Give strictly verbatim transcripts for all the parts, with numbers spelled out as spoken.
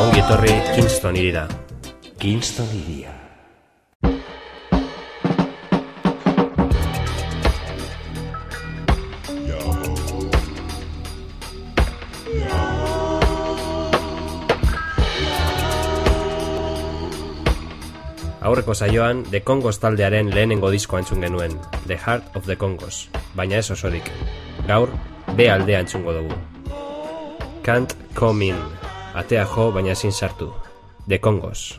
Ongi etorri Kingston hirira. Kingston hiria. Aurreko saioan The Congos taldearen lehenengo diskoa entzun genuen, The Heart of the Congos, baina ez osorik. Gaur, B aldea entzungo dugu. Can't Come In, atea jo baina ezin sartu, The Congos.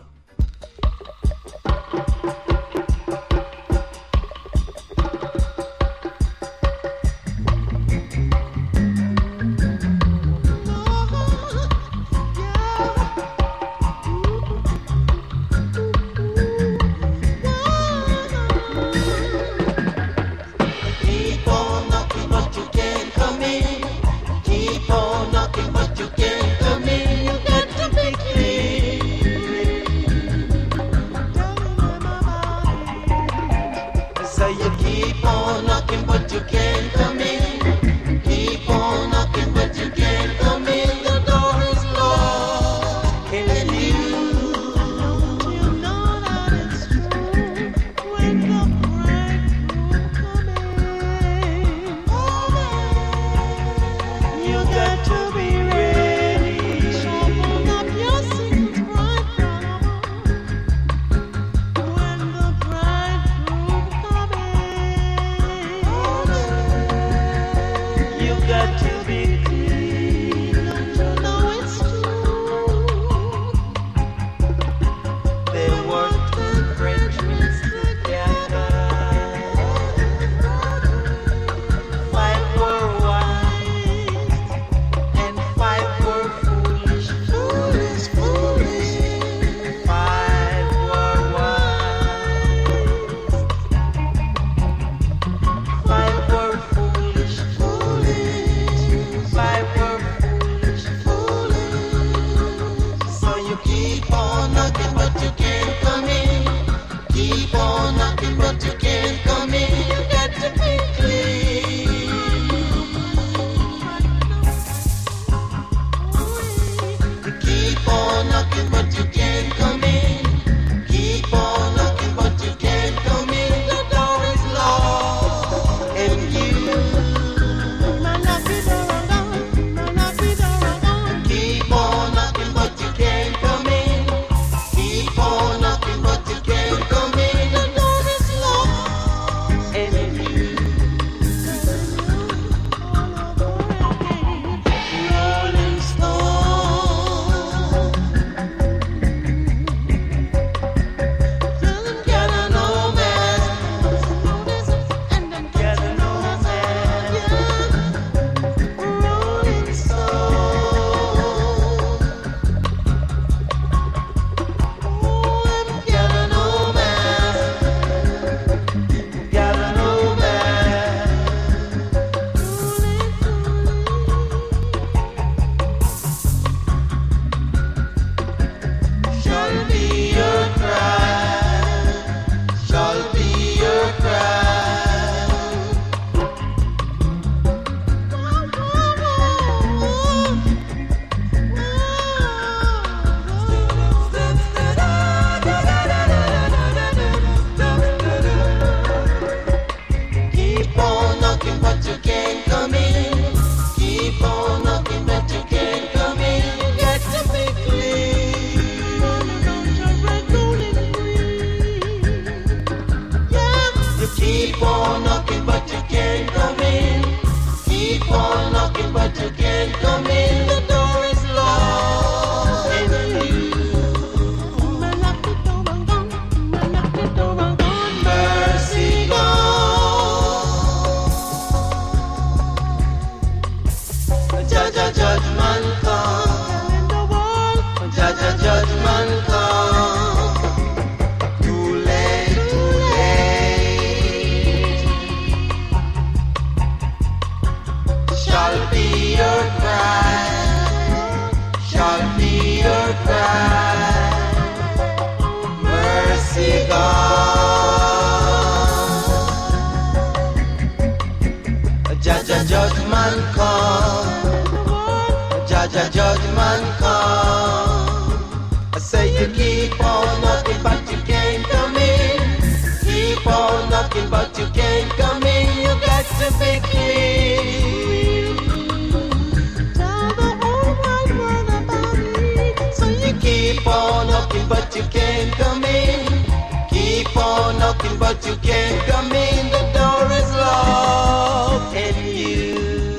on knocking, but you can't come in. Keep on knocking, but you can't come in. The door is locked and you.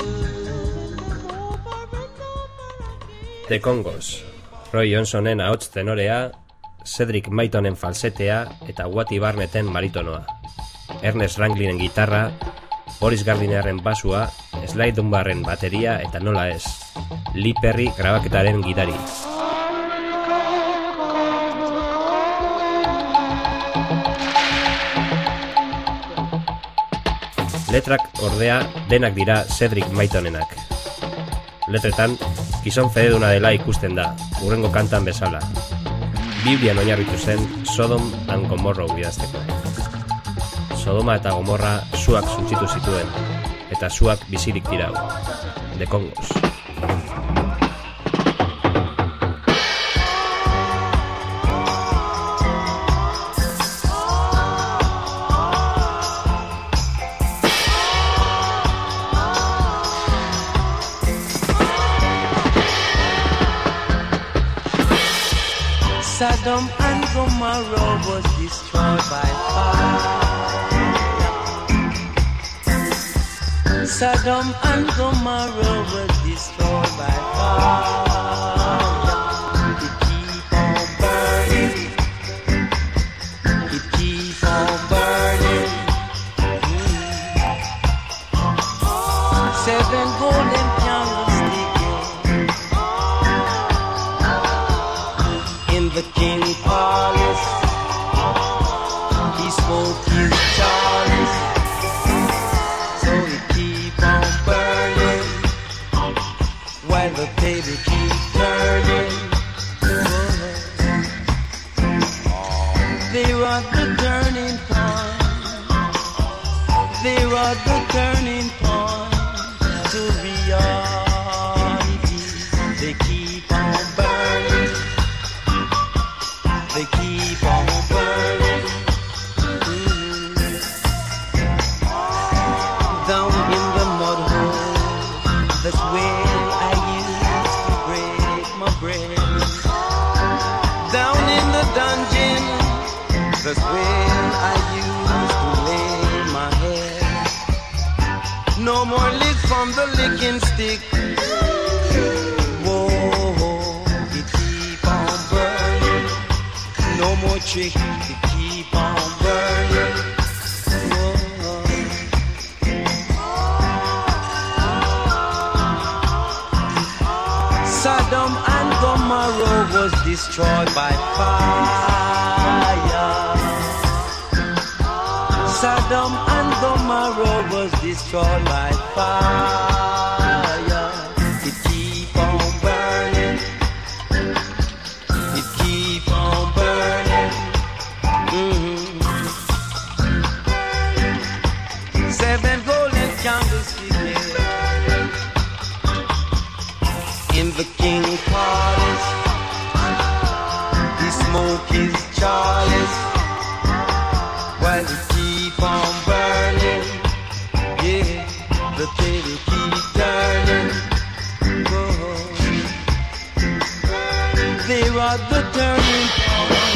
The Congos, Roy Johnsonen ahots tenorea, Cedric Maytonen falsetea eta Wattie Barnetten maritonoa, Ernest Ranglinen gitarra, Boris Gardinerren basua, Sly Dunbarren bateria eta nola ez, Lee Perry grabaketaren gidari. Letrak ordea denak dira Cedric Maytonenak. Letretan, gizon fededuna dela ikusten da, hurrengo kantan bezala. Biblian oinarritu zen Sodom and Gomorra idazteko. Sodoma eta Gomorra suak suntsitu zituen, eta suak bizirik dirau. The Congos. Sodom and Gomorrah was destroyed by fire. Sodom and Gomorrah was destroyed by fire. It keep on burning. It keep on burning. Mm. Seven golden candlesticks in the king palace. He smoked his chalice, so he keep on burning while the table keep turning. They are the turning point. They are the turning point to reality. They keep on burning. They keep on burning. Mm-hmm. Down in the mud hole, that's where I used to break my bread. Down in the dungeon, that's where I used to lay my head. No more lick from the licking stick. No more trick to keep on burning. Whoa. Sodom and Gomorrah was destroyed by fire. Sodom and Gomorrah was destroyed by fire. It keep on burning. It keep on burning. Mm-hmm. Seven golden candlesticks in the king palace. He smoke his chalice while he keep on burning. Yeah, the table keep turning. Oh. There are the turning point.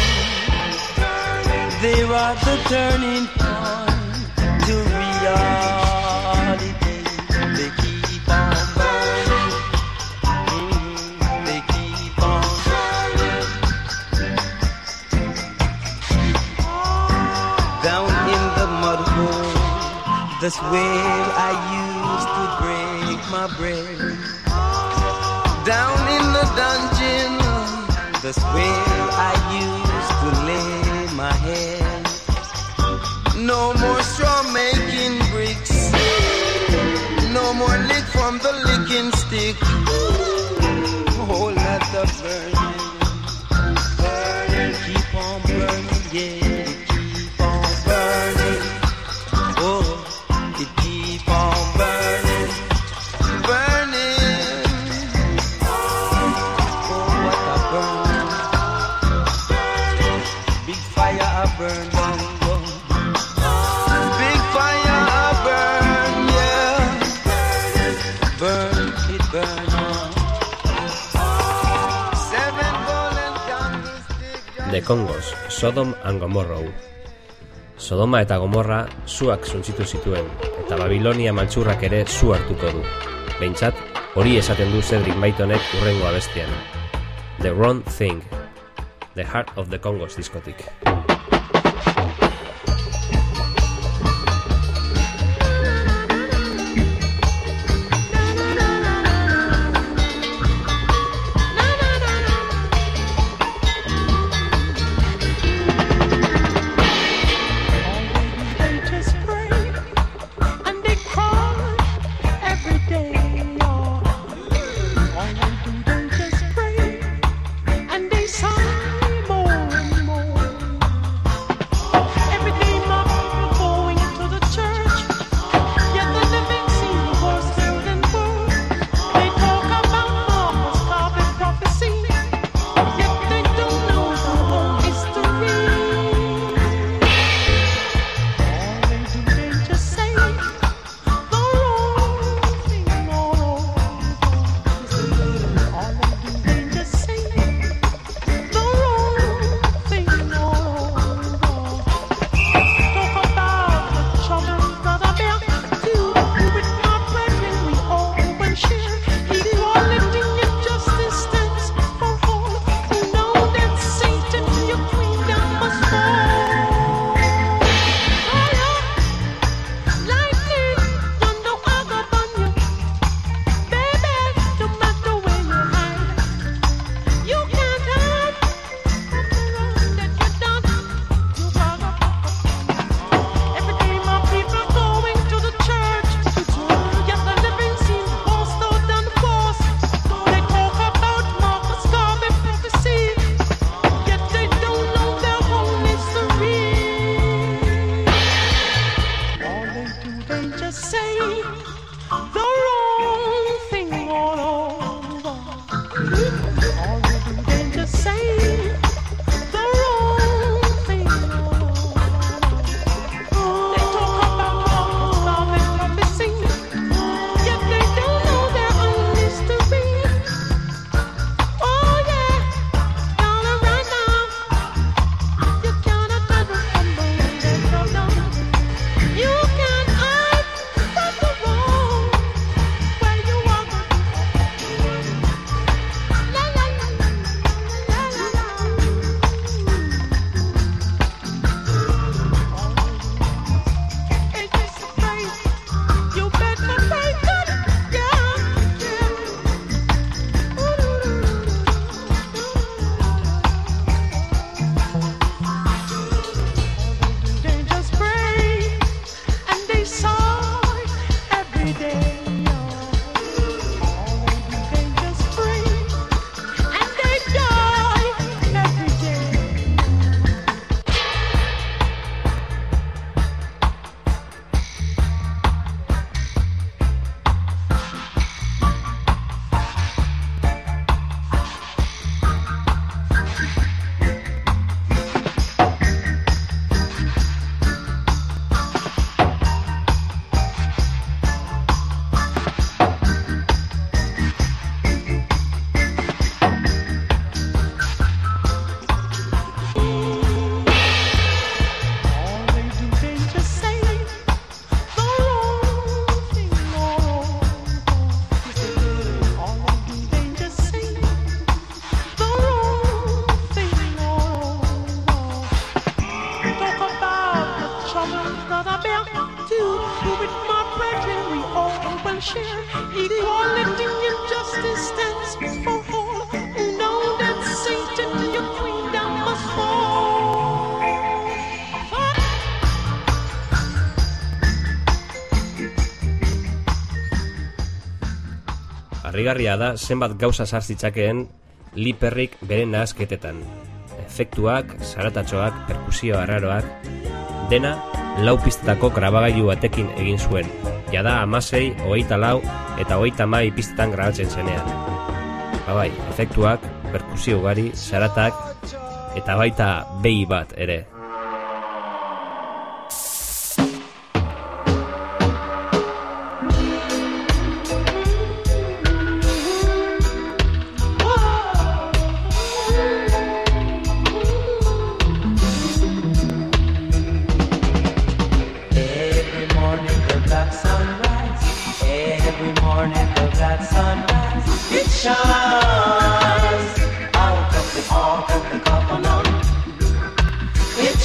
There are the turning point to reality. They keep on burning. Mm-hmm. They keep on burning. Down in the mud hole, that's where I used to break my bread. Down in the dungeon, that's where I used to lay my head. No more straw making bricks. No more lick from the licking stick. Oh, let the burning, burning, keep on burning, yeah, keep on burning. Oh, it keep on burning, burning. Oh, what a burn. Big fire a burn down. Big fire a burn, yeah. Burn, it burn on. Seven The Congos, Sodom and Gomorrah. Sodoma eta Gomorra zuak suntzitu zituen, eta Babilonia maltsurrak ere zu hartuko du. Behintzat, hori esaten du Cedric Maytonek hurrengo abestian. The Wrong Thing, The Heart of the Congos diskotik. Harrigarria da zenbat gauza sar zitzakeen Lee Perryk bere nahasketetan. Efektuak, zaratatxoak, perkusio arraroak, dena lau pistetako grabagailu batekin egin zuen. Jada hamasei, hogeita lau eta hogeita hamabi pistetan grabatzen zenean. Babai, efektuak, perkusio ugari, zaratak eta baita behi bat ere.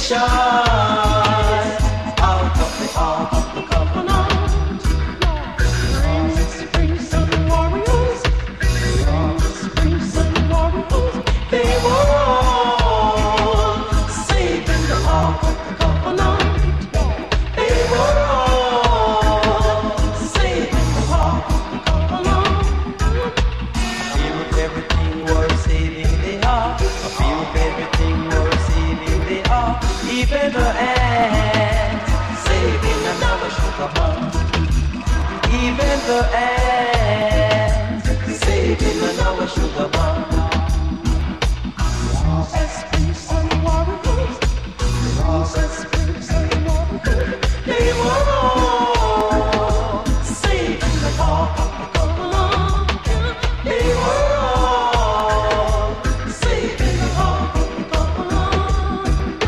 shines out of the ark of the covenant. Spring sun warriors, spring sun warriors, they were all saved in the ark of the covenant. They were all saved in the ark of the covenant. I feel if everything was saved in the ark. I feel if everything was saved in the ark. Even the ants saving another sugar bomb. Even the ants saving another sugar bomb. Spring sun warriors, spring sun warriors, they were all saving the ark of the covenant. They were all saving the ark of the covenant.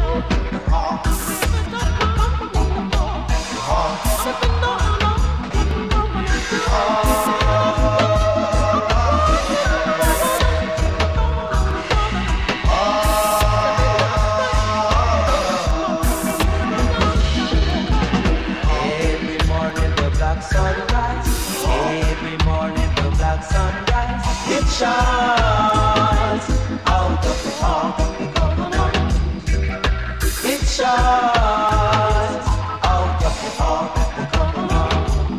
Every morning the black sunrise, every morning the black sunrise, it shines out of the ark of the covenant. It shines out of the ark of the covenant.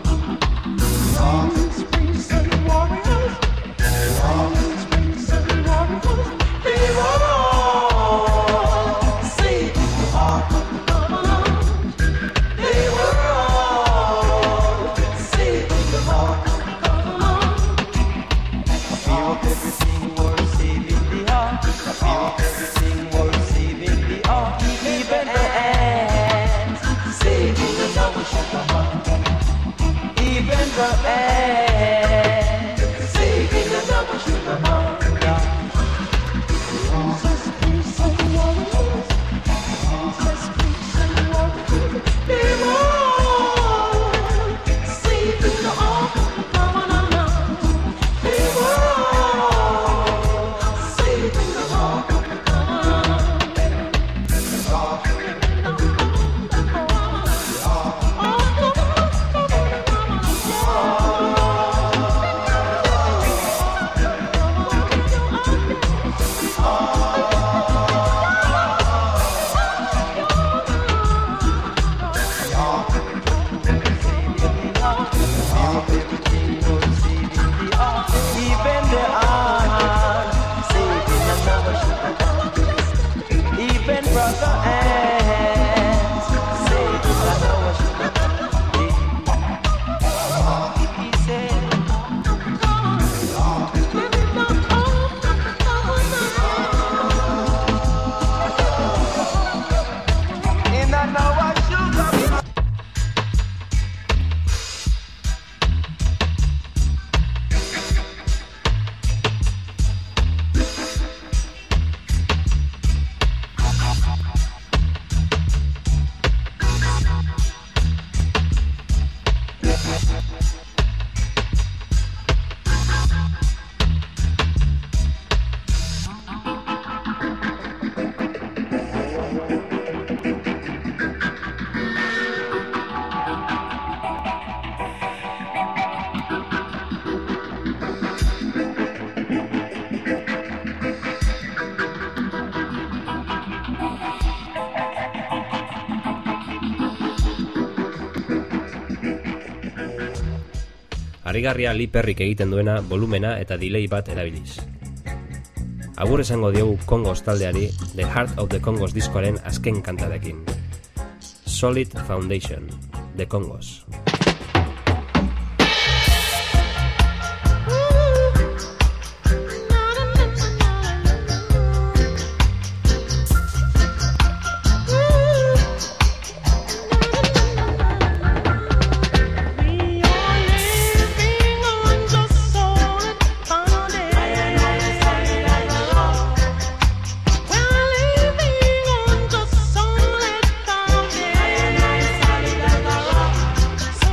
Spring sun warriors, spring sun warriors, they were all saved in the ark of the covenant. They were all saved in the ark of the covenant. I feel everything was saved in the ark. I feel everything was saved in the ark. Even the ants saved in the double sugar bomb. Even the ants saved in the double sugar bomb. Spring sun warriors, spring sun warriors, they were all saved in the ark of the covenant. They were all saved in the ark of the Even the ants saved in another sugar bomb. Even brother ants saved in another sugar bomb. He said, in another sugar bomb. Harrigarria Lee Perryk egiten duena volumena eta delay bat erabiliz. Agur esango diogu Kongos taldeari The Heart of the Congos diskoaren azken kantarekin. Solid Foundation, The Congos. Solid foundation.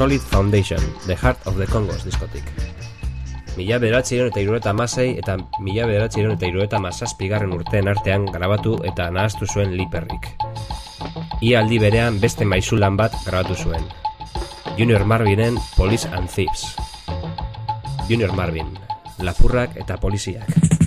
Solid Foundation, The Heart of the Congos diskotik. Mila bederatziehun eta hirurogeita hamasei eta mila bederatziehun eta hirurogeita hamazazpigarren urteen artean grabatu eta nahastu zuen Liperrik. Ia aldi berean beste maizulan bat grabatu zuen. Junior Marvinen Police and Thieves. Junior Marvin, lapurrak eta poliziak.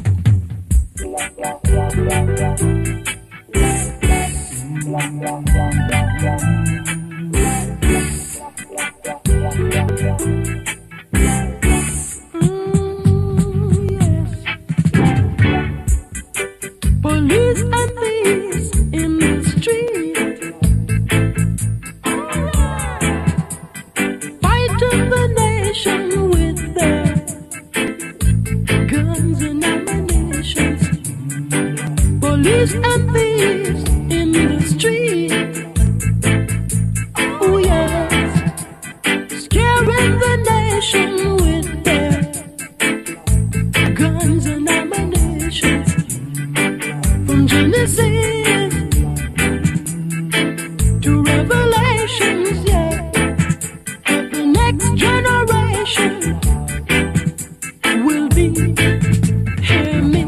Police and thieves in the street, fighting the nation with their guns and ammunition. Police and thieves in the street, oh yes, scaring the nation with their guns and ammunition. From Genesis to Revelations, yeah, but the next generation will be, hear me,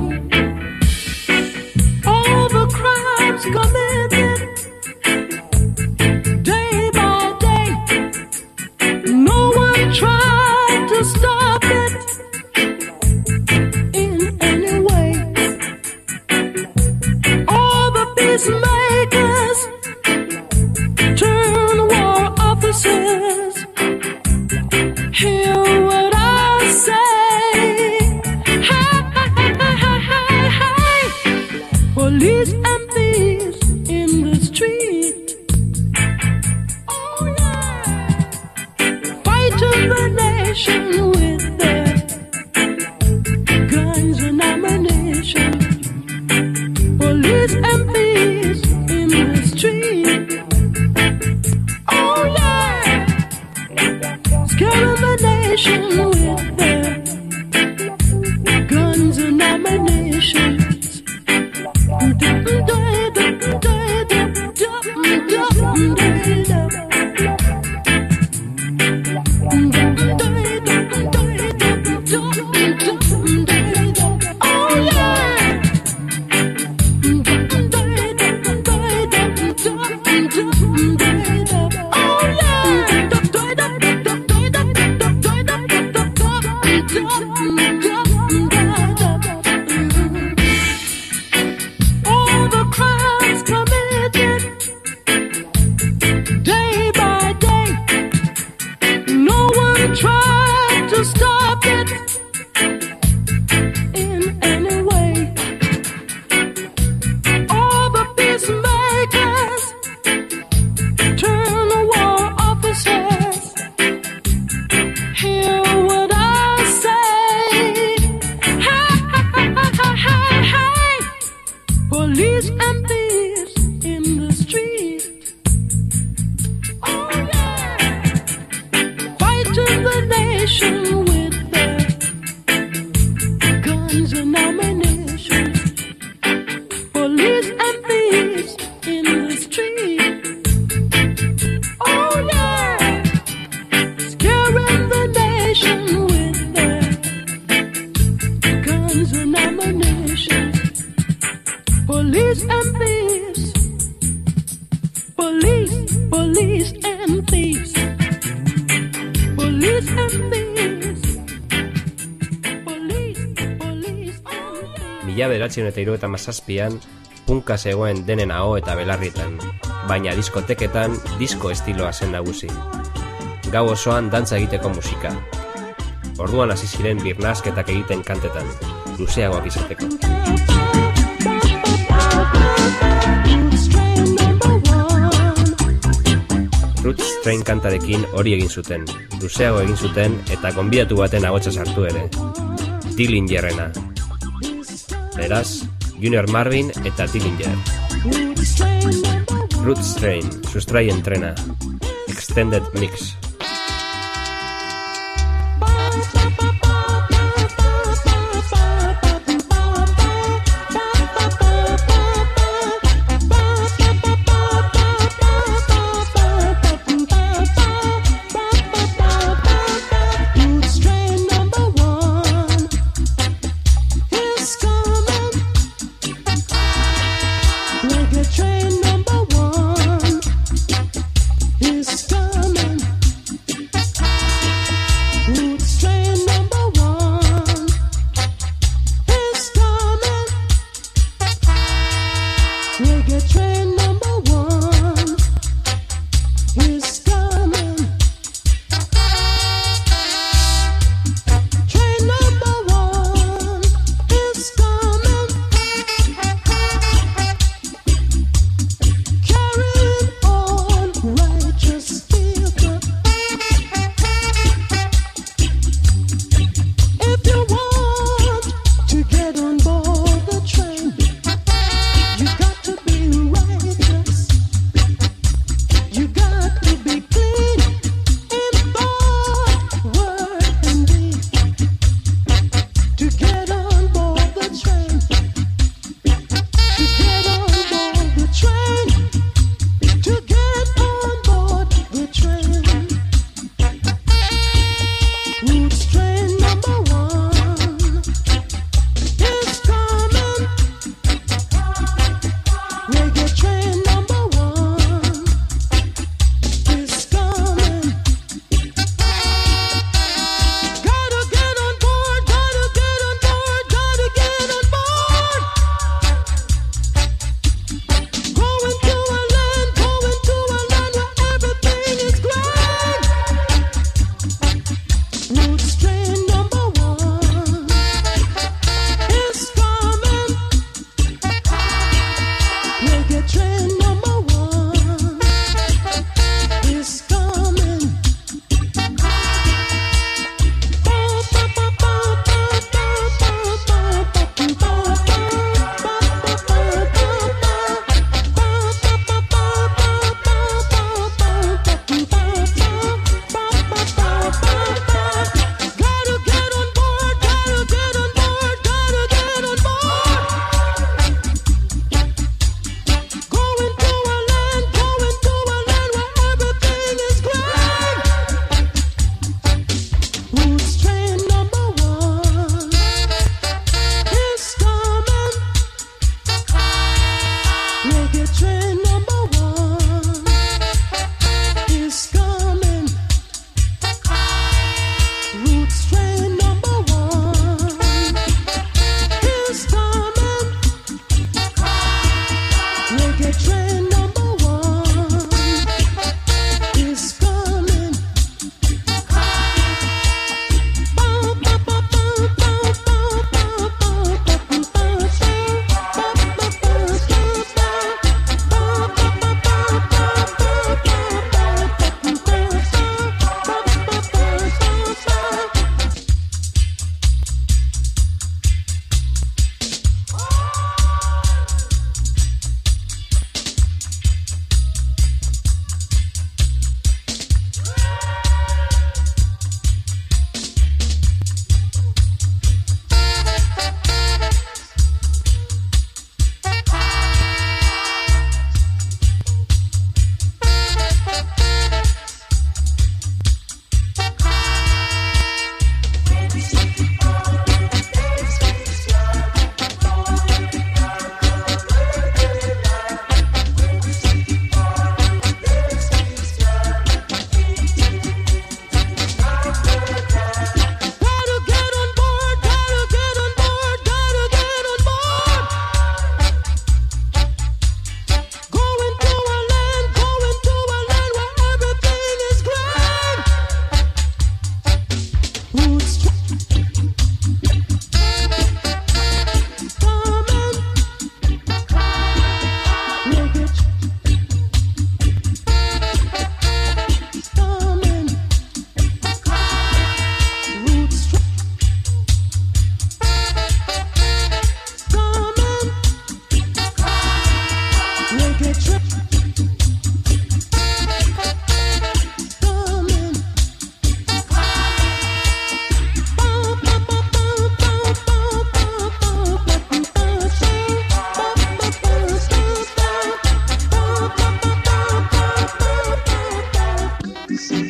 all the crimes committed day by day, no one tried to stop it in any way. Peacemakers turn war officers. Hear what I say. Hey, hey, hey, hey, hey. Police and thieves in the street. Oh yeah, fighting the nation with their guns and ammunition. Police and thieves in the street. Oh yeah, scaring the nation with their guns and ammunition. Oh yeah. All the crimes committed day by day, no one tried to stop it in any way. All the peacemakers turn war officers. Hear what I say. Hey, hey, hey, hey, hey. Police and thieves in the street. Oh yeah, fighting the nation with their guns and ammunition. Police and thieves in the street. Oh yeah, scaring the nation with their guns and ammunition. Police and thieves. Police, police and thieves. Police and thieves. Police, police and thieves. Mila bederatziehun eta hirurogeita hamazazpian punka zegoen denen aho eta belarrietan, baina diskoteketan disko estiloa zen nagusi. Gau osoan dantza egiteko musika. Orduan hasi ziren birnazketak egiten kantetan, luzeagoak izateko. Roots Train kantarekin hori egin zuten, luzeago egin zuten eta gonbidatu baten ahotsa sartu ere. Dillingerrena. Beraz, Junior Marvin eta Dillinger. Roots Train, sustraien trena. Extended Mix.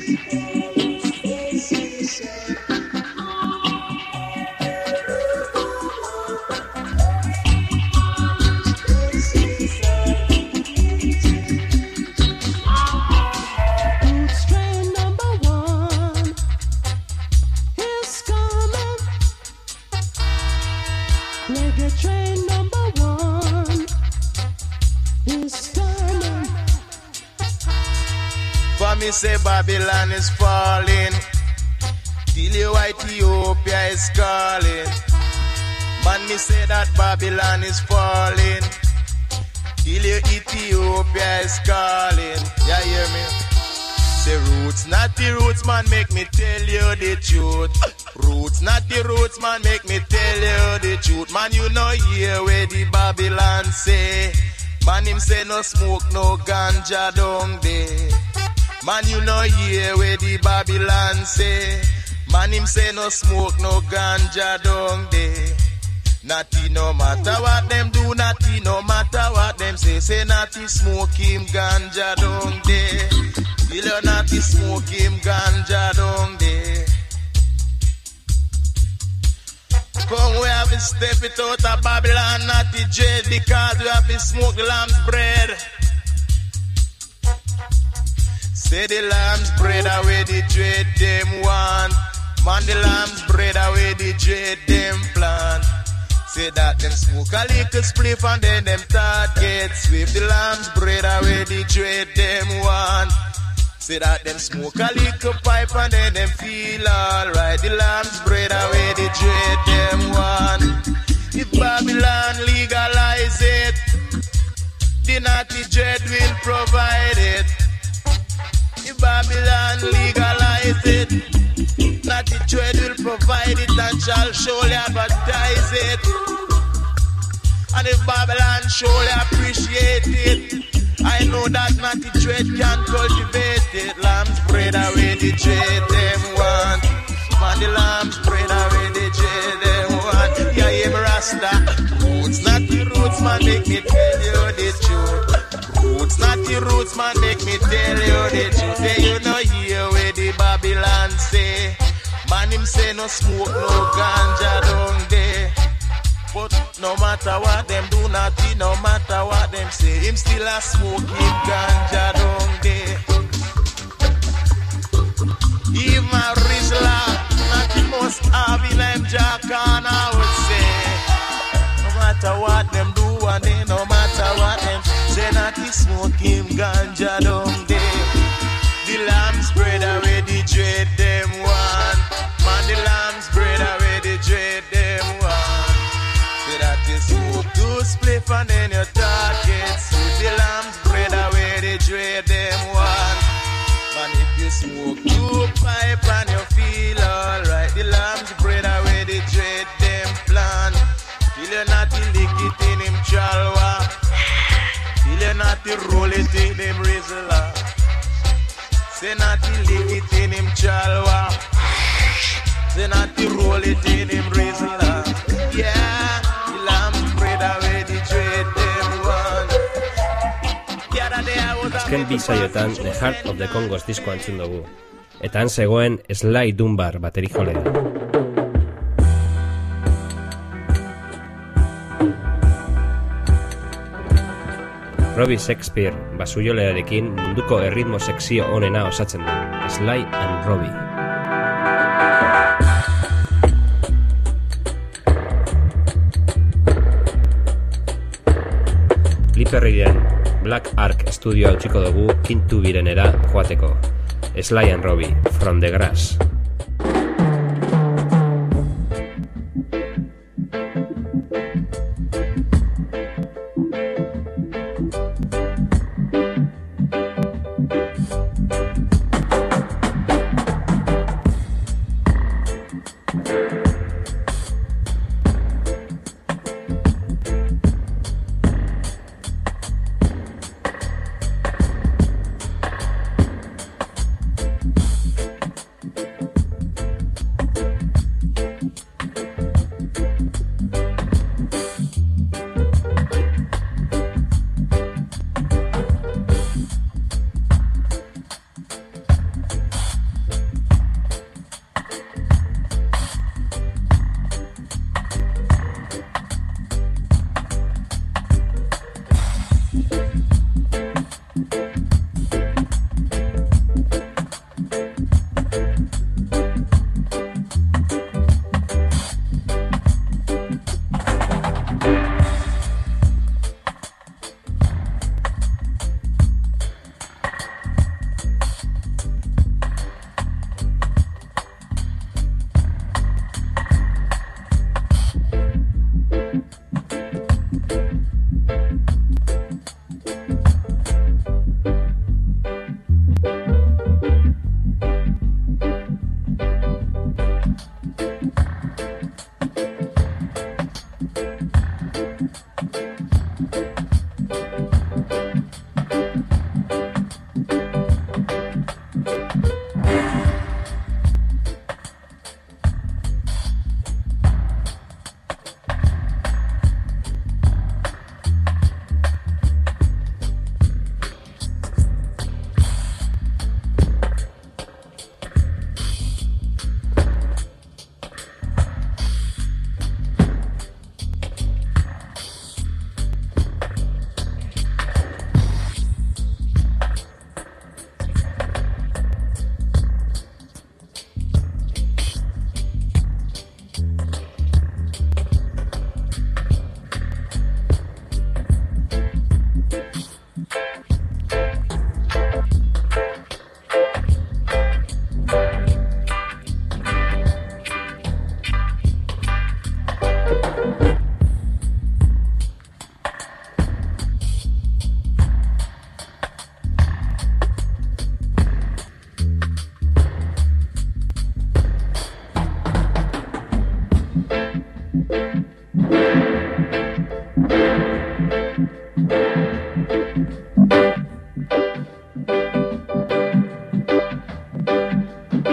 Me say Babylon is falling, till your Ethiopia is calling. Man, me say that Babylon is falling, till your Ethiopia is calling. Yeah, hear me? Say roots, not the roots, man, make me tell you the truth. Roots, not the roots, man, make me tell you the truth. Man, you know hear where the Babylon say. Man, him say no smoke, no ganja down there. Man, you know hear where the Babylon say. Man, him say no smoke, no ganja down there. Natty no matter what them do, natty no matter what them say. Say natty smoke him ganja down there. Still natty smoke him ganja down there. Come we have to step it out of Babylon, natty jail, because we have to smoke the lamb's bread. Say the lamb's bread away the dread them want. Man, the lamb's bread away the dread them plan. Say that them smoke a little spliff and then them start get swift. The lamb's bread away the dread them want. Say that them smoke a little pipe and then them feel alright. The lamb's bread away the dread them want. If Babylon legalize it, the naughty dread will provide it. If Babylon legalize it, naughty dread will provide it and shall surely advertise it. And if Babylon surely appreciate it, I know that naughty dread can cultivate it. Lamb's bread away the dread them want. Man, the lamb's bread away the dread them want. Yeah, yeah, me Rasta. Roots, not the roots, man, make me tell you the truth. Roots, not the roots, man, make me tell you the truth. Say you know hear where the Babylon say. Man, him say no smoke, no ganja down there. But no matter what them do, nothing, no matter what them say, him still a smoke him ganja down there. Even a Rizla, nothing must have in them Jacan, I would say. No matter what them do, and they no matter what them say, nothing smoke him ganja down there. The lamb's bread away the dread them want. Man, the lamb's bread away the dread them want. Say that you smoke two spliff and then your target. So the lamb's bread away the dread them want. Man, if you smoke two pipe and you feel alright, the lamb's bread away the dread them plan. Till you not lick it in him chalwa, till you not roll it in him rizla. Say not lick it in him chalwa, say not roll it in him rizla. Yeah, the lamb's bread away the dread them one. Azken bi saiotan The Heart of the Congos diskoa entzun dugu. Eta han zegoen Sly Dunbar baterijolea. Robbie Shakespeare basujolearekin munduko erritmo sekzio onena osatzen du. Sly and Robbie. Liperriren Black Ark Studio utziko dugu kintu birenera joateko. Sly and Robbie, From the Grass.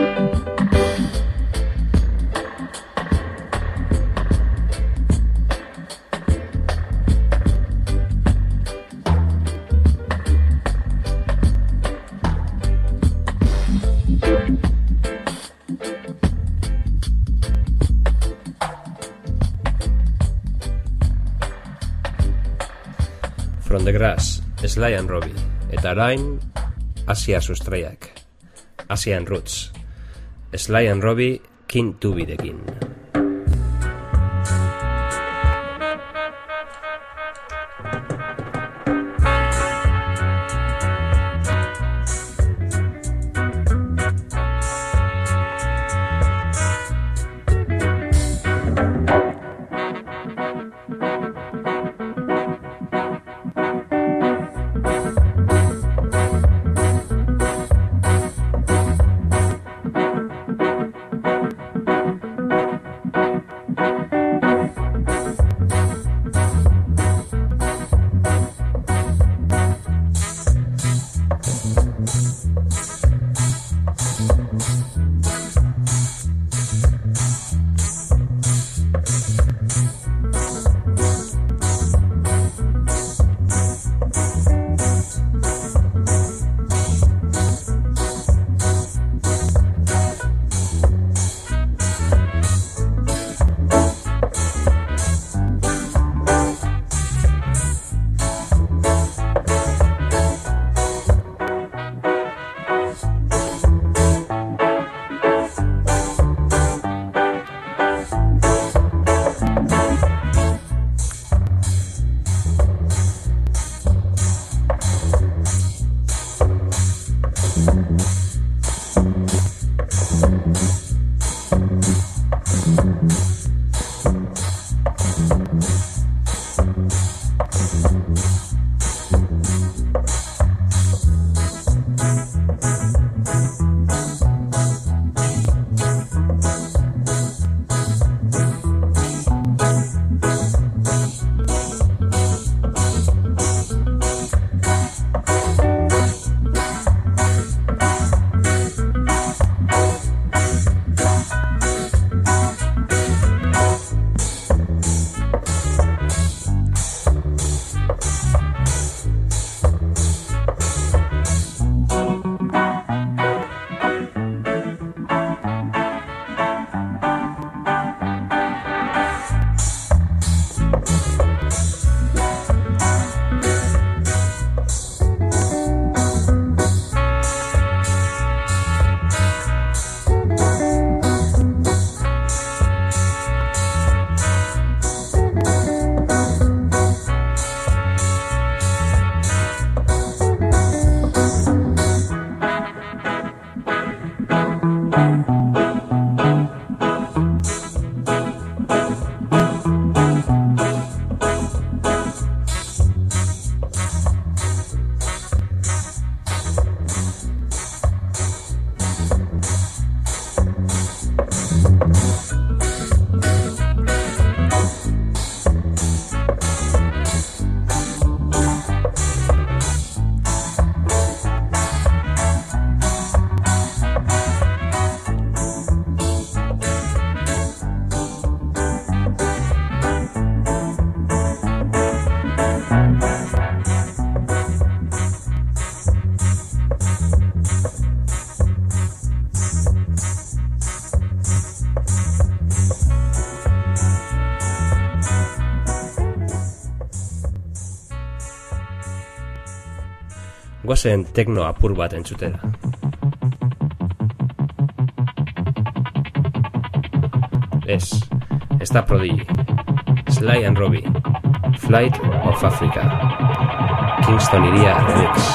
From the Grass, Sly and Robbie, eta orain Asia sustraiak, Asian Roots, Sly and Robbie King Tubirekin. Goazen tekno apur bat entzutera. Ez, ez da Prodigy. Sly and Robbie, Flight of Africa, Kingston Iria Remix.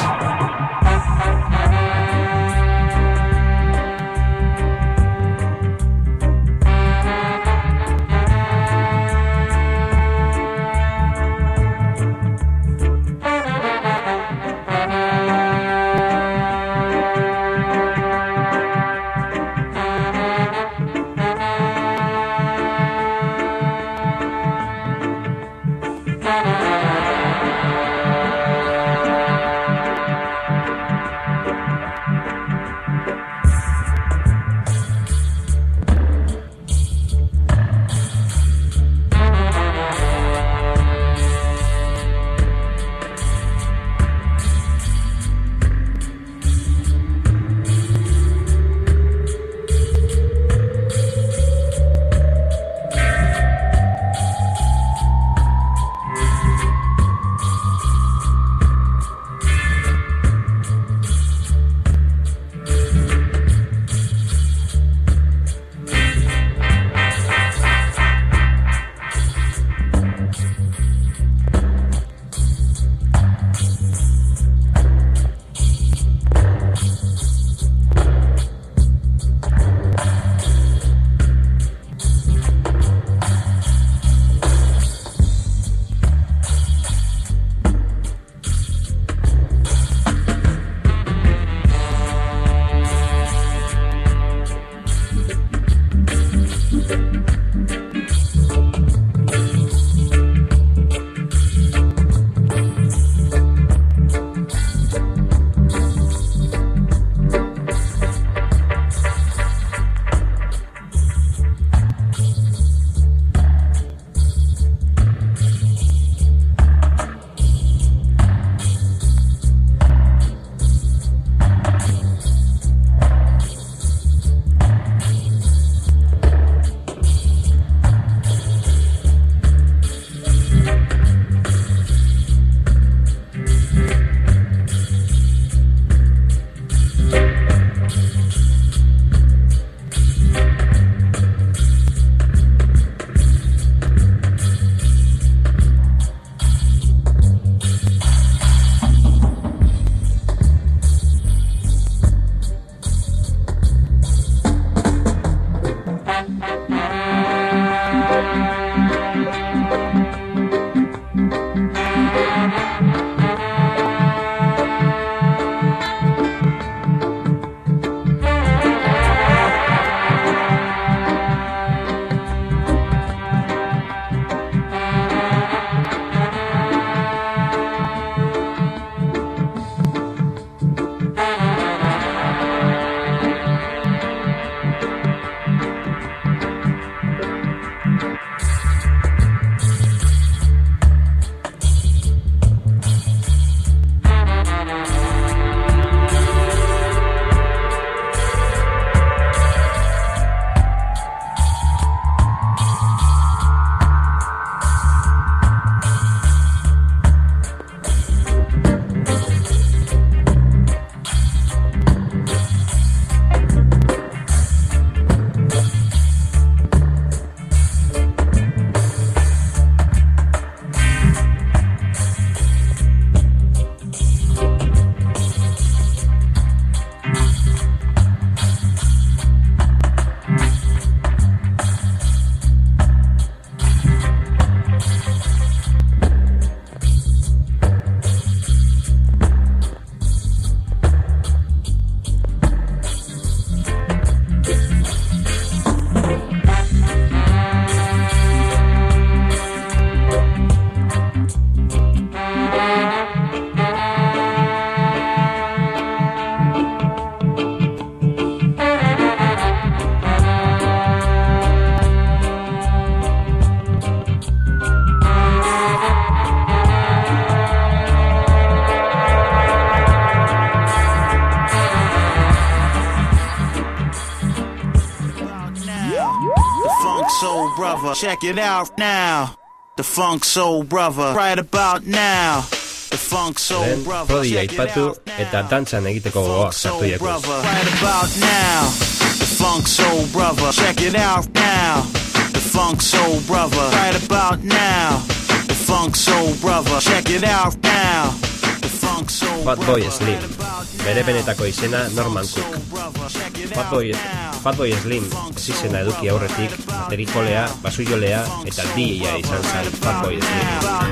Soul Brother. Check it out now. The Funk Soul Brother. Right about now. The Funk Soul Brother. Prodia aipatu eta dantzan egiteko gogoak sartu jakuz. Right about now. The Funk Soul Brother. Check it out now. The Funk Soul Brother. Right about now. The Funk Soul Brother. Check it out now. The Funk Soul Brother. Fatboy Slim. Bere benetako izena Norman Cook. Fatboy, Fatboy Slim ez izena eduki aurretik, baterijolea, basujolea eta D J-a izan zen Fatboy Slim.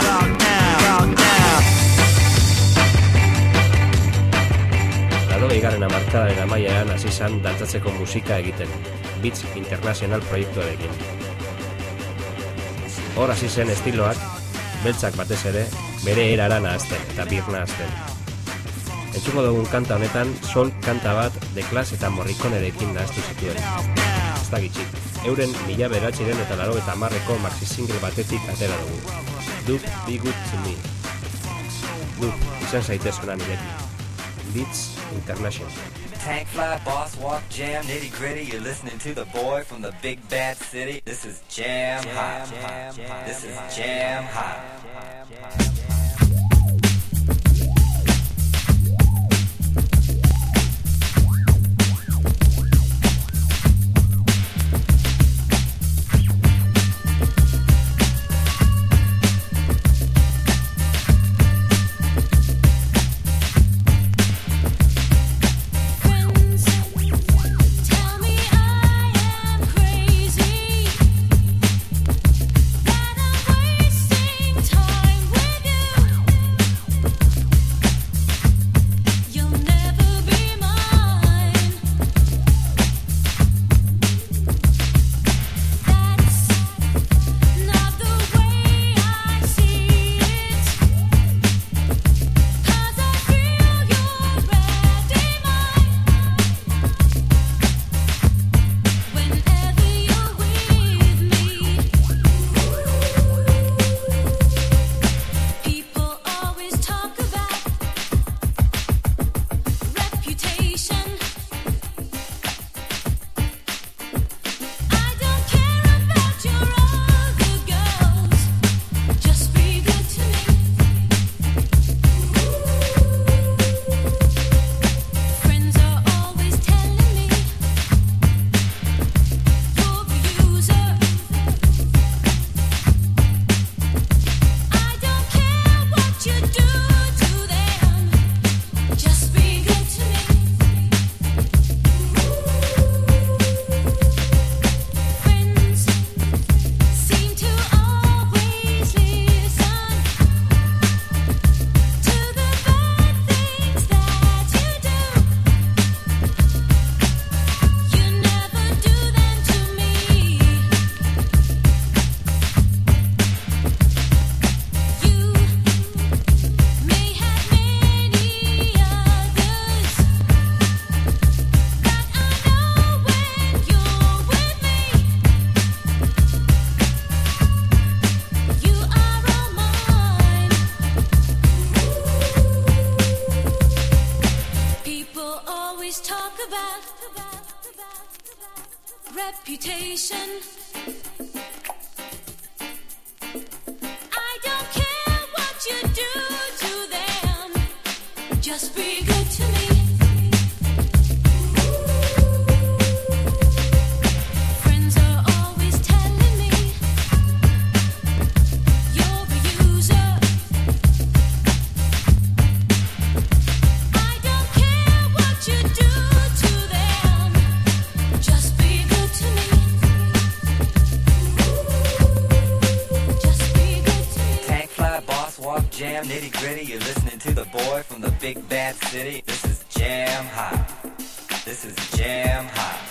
Laurogei garren hamarkadaren amaieran hasi zen dantzatzeko musika egiten, Beats International proiektuarekin. Hor hasi zen estiloak, beltzak batez ere, bere erara nahazten eta birna hazten. Entzuko dugun kanta honetan, sol kanta bat The Clash eta Morriconerekin nahaztu zituen. Ez da gitxik, euren mila beratxiren eta laurogeita hamarreko maxi single batetik atera dugu. Duke, Be Good To Me. Duke, izan zaitez hona nirekin. Beats International. Tank fly, boss walk, jam, nitty gritty. You're listening to the boy from the big bad city. This is Jam Hot. This is Jam Hot. Reputation. I don't care what you do to them, just be good to me. Friends are always telling me you're a user. I don't care what you do to them, just be good to me. Just be good to me. Tank fly, boss walk, jam, nitty gritty. You're listening to the boy from the big bad city. This is Jam Hot. This is Jam Hot.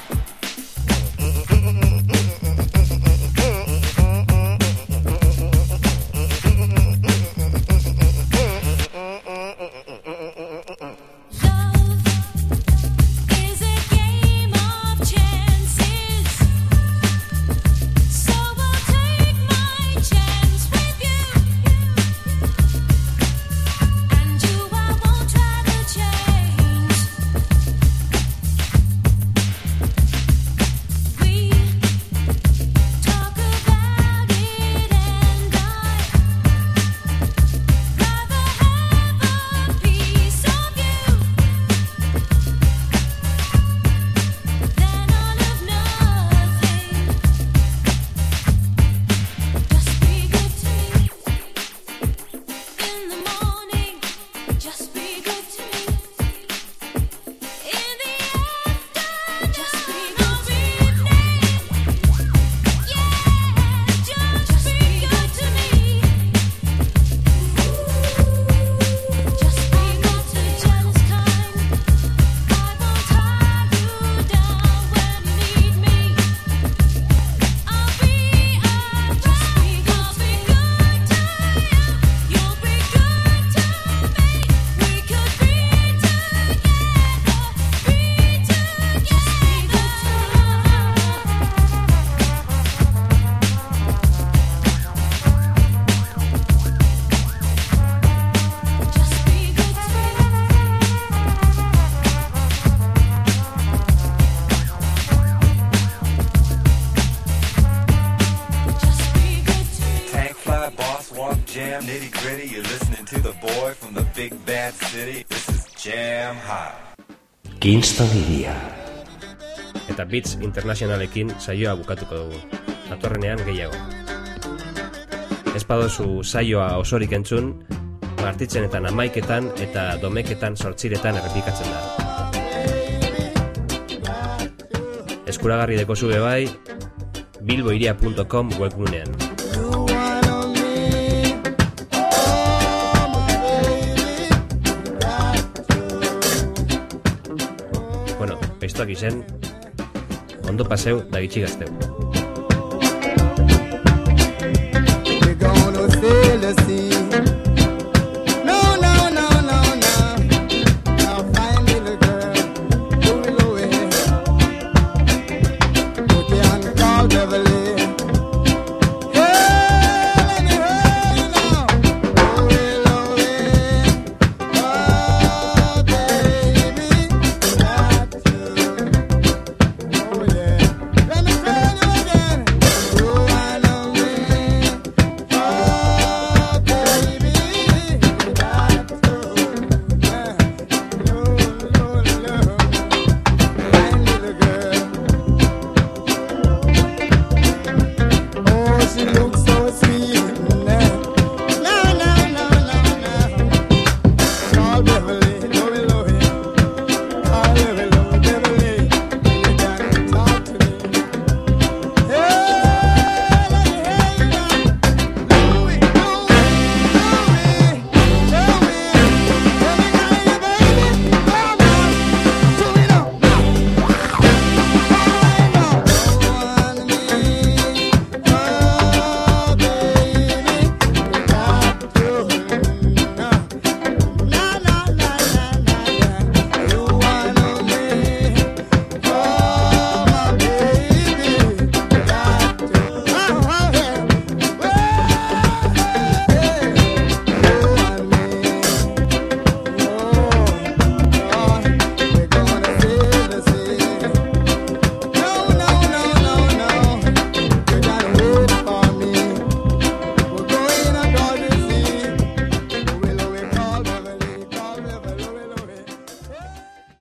Jam Nitty Gritty. You're listening to the boy from the big bad city. This is Jam Hot. Kingston iria. Eta Beats Internationalekin saioa bukatuko dugu. Datorrenean gehiago. Ez badozu saioa osorik entzun, martitzenetan amaiketan eta domeketan sortziretan errepikatzen da. Eskuragarri dekozu bai bilboiria punto com webgunean. Bueno, peistuak izen, ondo paseu da gitxi gazteu.